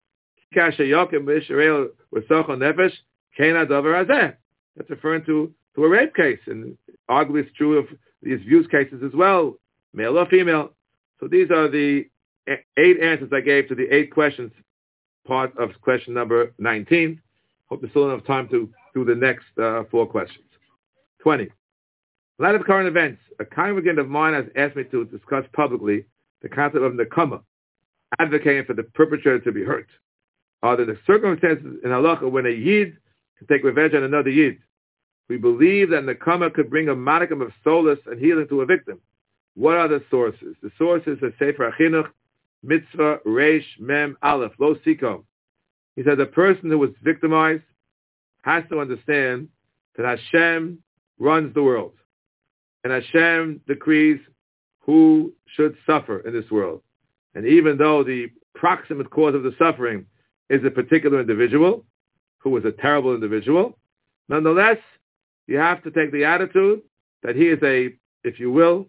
That's referring to a rape case. And arguably it's true of these abuse cases as well, male or female. So these are the 8 answers I gave to the 8 questions, part of question number 19. Hope there's still enough time to do the next 4 questions. 20. In light of current events, a congregant of mine has asked me to discuss publicly the concept of nekama, advocating for the perpetrator to be hurt. Are there the circumstances in halacha when a yid can take revenge on another yid? We believe that nekama could bring a modicum of solace and healing to a victim. What are the sources? The sources are Sefer HaChinuch, Mitzvah, Reish, Mem, Aleph, Lo Sikom. He said the person who was victimized has to understand that Hashem runs the world. And Hashem decrees who should suffer in this world. And even though the proximate cause of the suffering is a particular individual, who is a terrible individual, nonetheless, you have to take the attitude that he is if you will,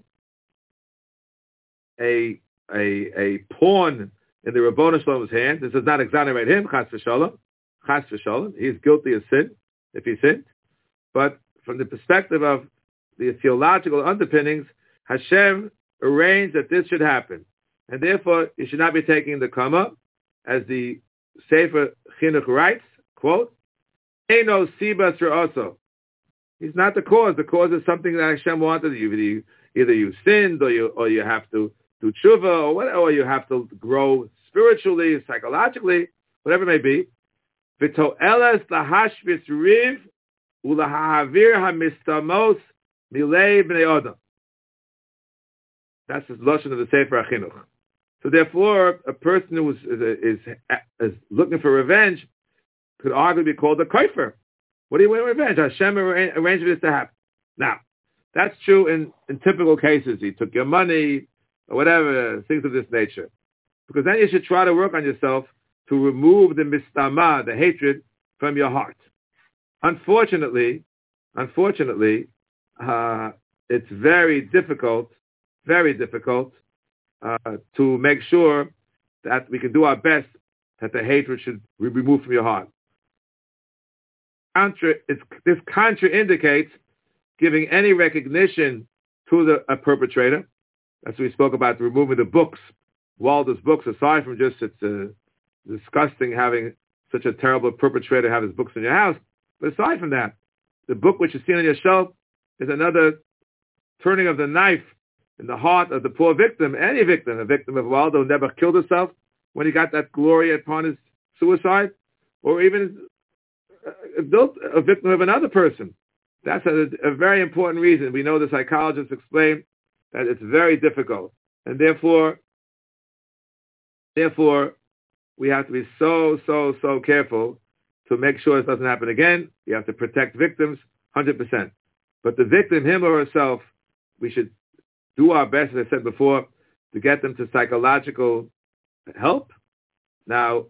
a pawn in the Rabbanu Shalom's hand. This does not exonerate him, chas v'shalom. Chas v'shalom. He is guilty of sin, if he sinned. But from the perspective of the theological underpinnings, Hashem arranged that this should happen. And therefore, you should not be taking the kama, as the Sefer Chinuch writes, quote, Eino sibas ra'oso. He's not the cause. The cause is something that Hashem wanted. Either you sinned, or you have to do tshuva, or you have to grow spiritually, psychologically, whatever it may be. V'to'eles lahashvis riv ulahavir hamistamos milei bnei adam. That's the lashon of the Sefer HaChinuch. So therefore, a person who is looking for revenge could arguably be called a kaifer. What do you want revenge? Hashem arranged for this to happen. Now, that's true in typical cases. He took your money, or whatever, things of this nature. Because then you should try to work on yourself to remove the mistama, the hatred, from your heart. Unfortunately, it's very difficult to make sure that we can do our best that the hatred should be removed from your heart. This contraindicates giving any recognition to a perpetrator. As we spoke about, removing the books, Walder's books, aside from just it's disgusting having such a terrible perpetrator have his books in your house. But aside from that, the book which you see on your shelf is another turning of the knife in the heart of the poor victim, any victim, a victim of Waldo who never killed himself when he got that glory upon his suicide, or even a victim of another person. That's a very important reason. We know the psychologists explain that it's very difficult. And therefore, we have to be so careful to make sure it doesn't happen again. We have to protect victims 100%. But the victim, him or herself, we should do our best, as I said before, to get them to psychological help. Now,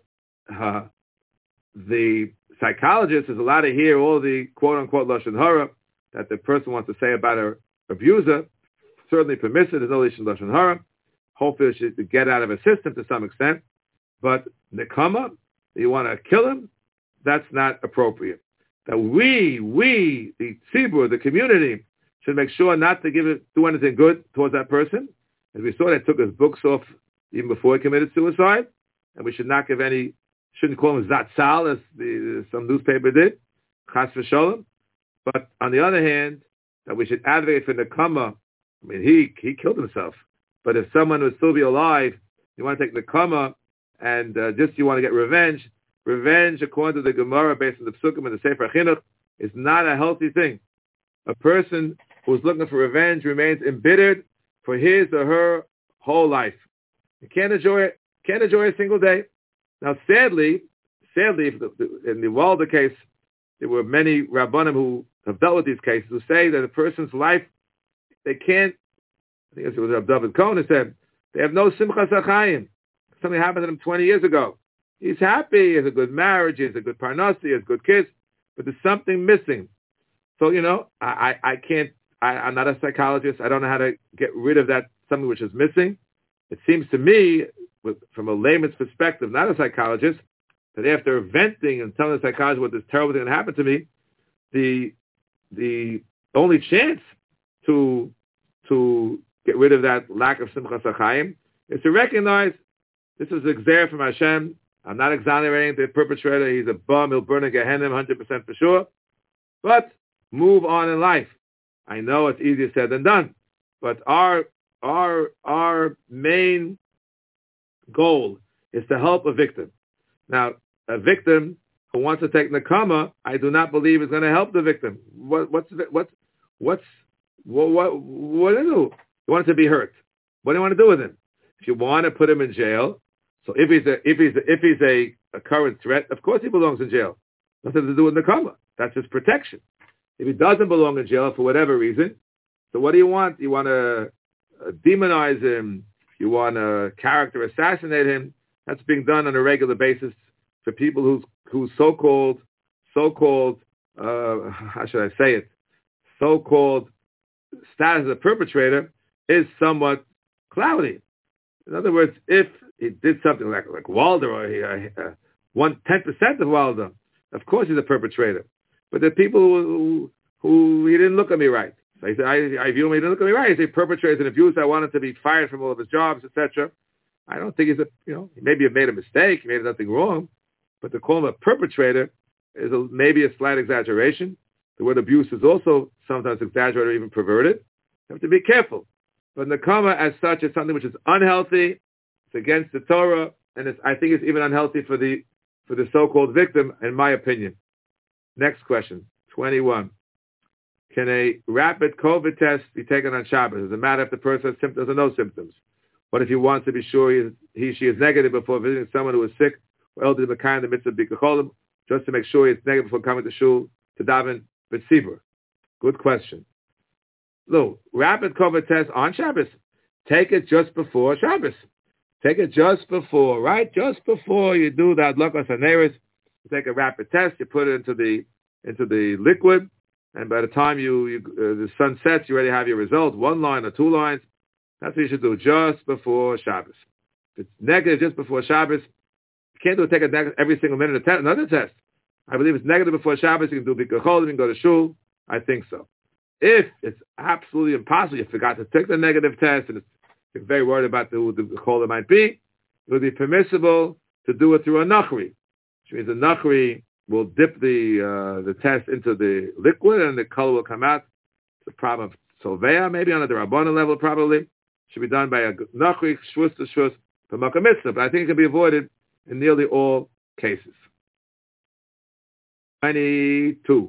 the psychologist is allowed to hear all the quote-unquote lashon hara that the person wants to say about her abuser. Certainly permissive. There's no lashon hara. Hopefully she should get out of her system to some extent. But nekama, you want to kill him, that's not appropriate. That we, the tzibur, the community, should make sure not to do anything good towards that person. As we saw, they took his books off even before he committed suicide, and we should not give shouldn't call him zatzal, as some newspaper did, chas v'sholem. But on the other hand, that we should advocate for nekama. I mean, he killed himself. But if someone would still be alive, you want to take nekama and just you want to get revenge. Revenge, according to the Gemara, based on the Psukim and the Sefer Chinuch, is not a healthy thing. A person who's looking for revenge remains embittered for his or her whole life. You can't enjoy a single day. Now, sadly, in the Walder case, there were many Rabbanim who have dealt with these cases who say that a person's life, they can't, I think it was Rav David Cohen who said, they have no simchas achayim. Something happened to him 20 years ago. He's happy, he has a good marriage, he has a good parnassi, he has good kids, but there's something missing. So, I'm not a psychologist. I don't know how to get rid of that, something which is missing. It seems to me, from a layman's perspective, not a psychologist, that after venting and telling the psychologist what this terrible thing that happened to me, the only chance to get rid of that lack of simchas achayim is to recognize this is an exer from Hashem. I'm not exonerating the perpetrator. He's a bum. He'll burn in Gehenna 100% for sure. But move on in life. I know it's easier said than done. But our main goal is to help a victim. Now, a victim who wants to take nekama, I do not believe is going to help the victim. What do you want it to be hurt? What do you want to do with him? If you want to put him in jail, so if he's a current threat, of course he belongs in jail. Nothing to do with nekama. That's his protection. If he doesn't belong in jail for whatever reason, so what do you want? You want to demonize him? You want to character assassinate him? That's being done on a regular basis for people whose so-called how should I say it? So-called status as a perpetrator is somewhat cloudy. In other words, if he did something like Walder, or he 10% of Walder, of course he's a perpetrator. But there are people who he didn't look at me right. So he said, I view him, he didn't look at me right. He's a perpetrator, an abuse. I want him to be fired from all of his jobs, etc. I don't think he maybe made a mistake, he made nothing wrong, but to call him a perpetrator is maybe a slight exaggeration. The word abuse is also sometimes exaggerated or even perverted. You have to be careful. But nekama as such is something which is unhealthy. It's against the Torah, and I think it's even unhealthy for the so-called victim, in my opinion. Next question, 21. Can a rapid COVID test be taken on Shabbos? Does it matter if the person has symptoms or no symptoms? What if he wants to be sure she is negative before visiting someone who is sick or elderly in the midst of Bikucholim, just to make sure he's negative before coming to shul to daven b'tzibur? Good question. Look, rapid COVID test on Shabbos. Take it just before Shabbos. Take it just before, right? Just before you do the Adlakas HaNeris, you take a rapid test, you put it into the liquid, and by the time the sun sets, you already have your results, 1 line or 2 lines. That's what you should do just before Shabbos. If it's negative just before Shabbos, you can't take it negative every single minute. Another test. I believe it's negative before Shabbos. You can do Bikkur Cholim, you can go to shul. I think so. If it's absolutely impossible, you forgot to take the negative test, and you're very worried about who the Cholim might be, it would be permissible to do it through a Nachri. which means the Nachri will dip the test into the liquid and the color will come out. The problem of Solveya, maybe on a Rabbanan level probably, should be done by a Nachri, Shvus to Shvus, for Makkah Mitzvah, but I think it can be avoided in nearly all cases. 22.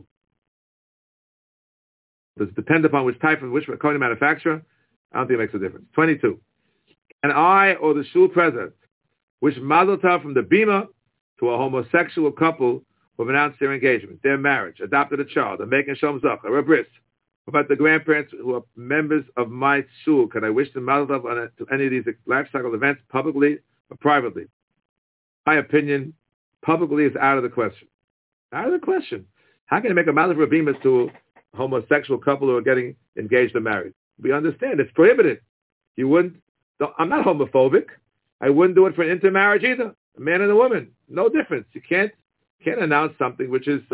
Does it depend upon which type of which Kohen manufacturer? I don't think it makes a difference. 22. And I or the shul president wish mazel tov from the bima to a homosexual couple who have announced their engagement, their marriage, adopted a child, are making shalom zachar, or a bris. About the grandparents who are members of my shul, can I wish them mazel tov to any of these life cycle events, publicly or privately? My opinion, publicly is out of the question. Out of the question. How can you make a mazel for a bima to a homosexual couple who are getting engaged or married? We understand it's prohibited. You wouldn't. I'm not homophobic. I wouldn't do it for an intermarriage either. A man and a woman, no difference. You can't announce something which is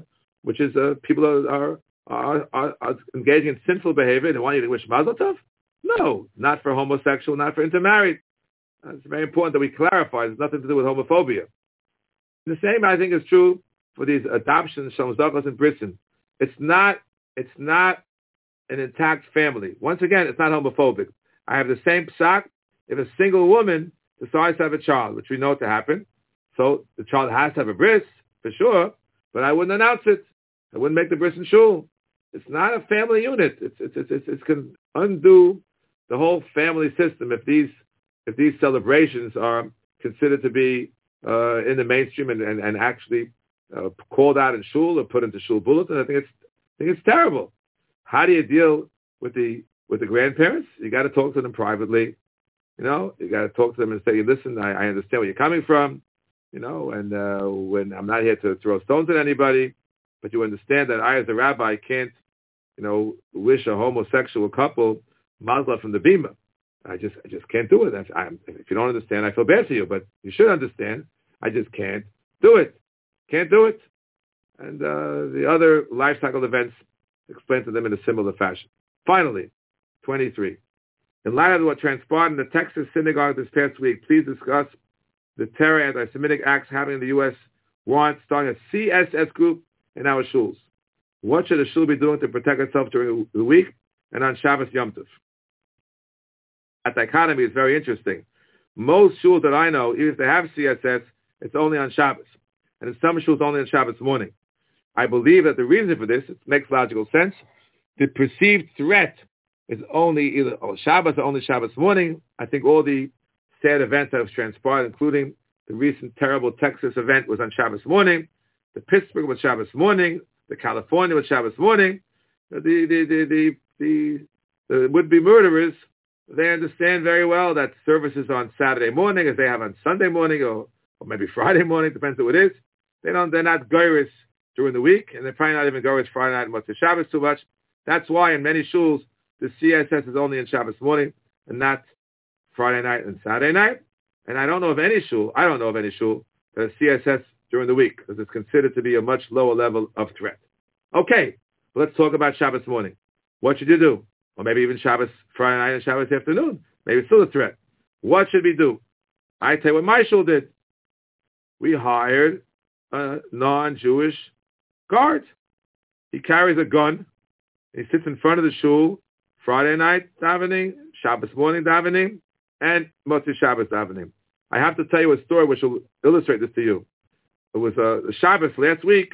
people are engaging in sinful behavior and want you to wish mazel tov. No, not for homosexual, not for intermarried. It's very important that we clarify. There's nothing to do with homophobia. The same, I think, is true for these adoptions, shalom zachos and brisin. It's not an intact family. Once again, it's not homophobic. I have the same psak if a single woman decides to have a child, which we know to happen. So the child has to have a bris, for sure, but I wouldn't announce it. I wouldn't make the bris in shul. It's not a family unit. It can undo the whole family system if these celebrations are considered to be in the mainstream and actually called out in shul or put into shul bulletin. I think it's terrible. How do you deal with the grandparents? You got to talk to them privately. You got to talk to them and say, listen, I understand where you're coming from. And when I'm not here to throw stones at anybody, but you understand that I, as a rabbi, can't, wish a homosexual couple mazel from the bima. I just can't do it. If you don't understand, I feel bad for you, but you should understand. I just can't do it. Can't do it. And the other life cycle events, explain to them in a similar fashion. Finally, 23. In light of what transpired in the Texas synagogue this past week, please discuss the terror anti-Semitic acts happening in the U.S. warrant starting a CSS group in our shuls. What should a shul be doing to protect itself during the week and on Shabbos Yom Tov? That dichotomy is very interesting. Most shuls that I know, even if they have CSS, it's only on Shabbos. And in some shuls, only on Shabbos morning. I believe that the reason for this, it makes logical sense, the perceived threat is only either Shabbos or only Shabbos morning. I think all the sad events that have transpired, including the recent terrible Texas event, was on Shabbos morning. The Pittsburgh was Shabbos morning. The California was Shabbos morning. The would-be murderers, they understand very well that services on Saturday morning, as they have on Sunday morning or maybe Friday morning, depends who it is. They're not goyrus during the week, and they're probably not even goyrus Friday night and what's the Shabbos too much. That's why in many shuls, the CSS is only on Shabbos morning and not Friday night and Saturday night. And I don't know of any shul that has CSS during the week because it's considered to be a much lower level of threat. Okay, let's talk about Shabbos morning. What should you do? Or maybe even Shabbos Friday night and Shabbos afternoon. Maybe it's still a threat. What should we do? I tell you what my shul did. We hired a non-Jewish guard. He carries a gun. He sits in front of the shul Friday night davening, Shabbos morning davening, and Motzei Shabbos davening. I have to tell you a story which will illustrate this to you. It was the Shabbos last week.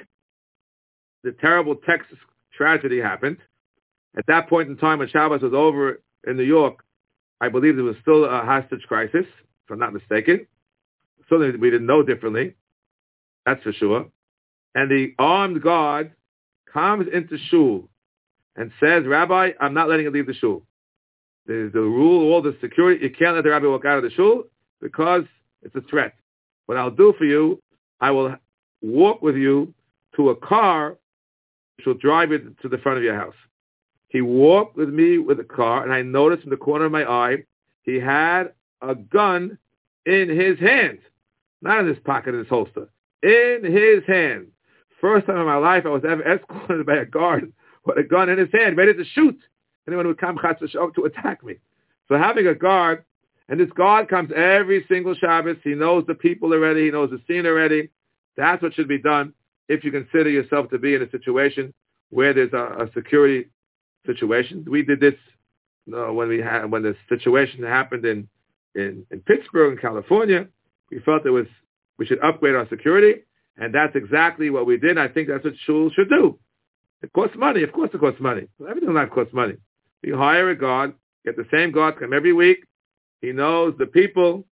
The terrible Texas tragedy happened. At that point in time, when Shabbos was over in New York, I believe there was still a hostage crisis, if I'm not mistaken. Certainly we didn't know differently. That's for sure. And the armed guard comes into shul and says, Rabbi, I'm not letting you leave the shul. There's the rule, all the security, you can't let the rabbi walk out of the shul because it's a threat. What I'll do for you, I will walk with you to a car which will drive you to the front of your house. He walked with me with a car, and I noticed in the corner of my eye, he had a gun in his hand. Not in his pocket, in his holster. In his hand. First time in my life I was ever escorted by a guard with a gun in his hand, ready to shoot anyone who would come to attack me. So having a guard, and this guard comes every single Shabbos. He knows the people already. He knows the scene already. That's what should be done if you consider yourself to be in a situation where there's a security situation. We did this when the situation happened in Pittsburgh, in California. We felt we should upgrade our security, and that's exactly what we did. I think that's what shuls should do. It costs money. Of course it costs money. Everything in life costs money. You hire a guard, get the same guard come every week. He knows the people.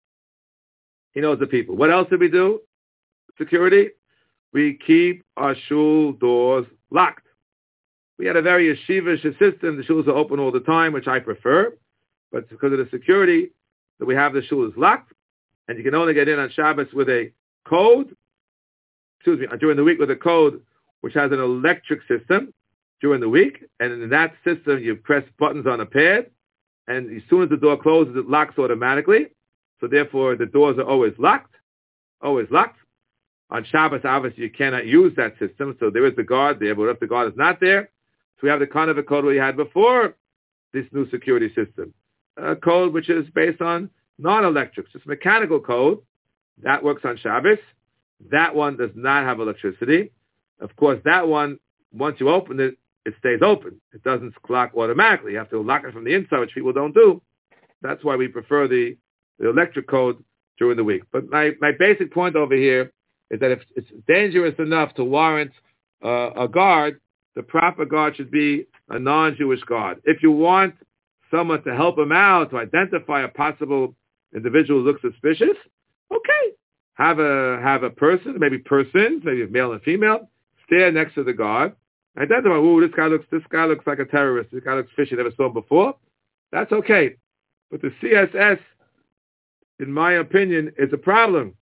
What else did we do? Security. We keep our shul doors locked. We had a very yeshivish system. The shuls are open all the time, which I prefer. But because of the security that we have, the shul is locked. And you can only get in on Shabbos with a code. During the week with a code which has an electric system during the week. And in that system, you press buttons on a pad. And as soon as the door closes, it locks automatically. So therefore, the doors are always locked. Always locked. On Shabbos, obviously, you cannot use that system. So there is the guard there. But if the guard is not there, so we have the kind of a code we had before this new security system. A code which is based on non-electric. It's mechanical code. That works on Shabbos. That one does not have electricity. Of course, that one, once you open it, it stays open. It doesn't clock automatically. You have to lock it from the inside, which people don't do. That's why we prefer the electric code during the week. But my basic point over here is that if it's dangerous enough to warrant a guard, the proper guard should be a non-Jewish guard. If you want someone to help him out, to identify a possible individual who looks suspicious, okay. Have a person, maybe persons, maybe male and female, stand next to the guard. Identify, this guy looks like a terrorist. This guy looks fishy. Never saw him before. That's okay. But the CSS, in my opinion, is a problem.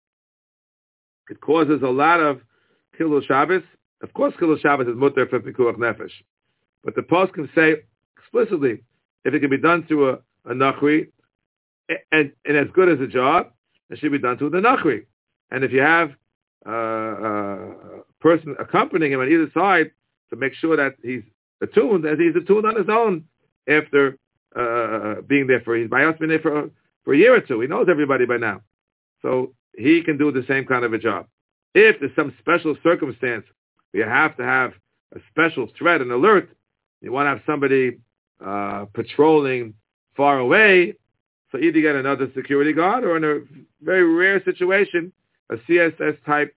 It causes a lot of Chilul Shabbos. Of course, Chilul Shabbos is mutter for Pikuach Nefesh. But the post can say explicitly, if it can be done through a Nachri, and as good as a job, it should be done through the Nachri. And if you have a person accompanying him on either side to make sure that he's attuned, as he's attuned on his own after being there he's by us been there for a year or two. He knows everybody by now. So he can do the same kind of a job. If there's some special circumstance where you have to have a special threat and alert, you want to have somebody patrolling far away, so either get another security guard or in a very rare situation, a CSS type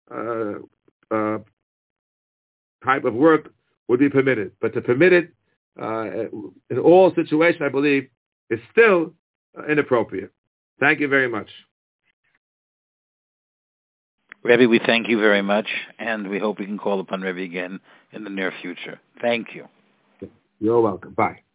of work would be permitted. But to permit it in all situations, I believe, is still inappropriate. Thank you very much. Rebbe, we thank you very much, and we hope we can call upon Rebbe again in the near future. Thank you. You're welcome. Bye.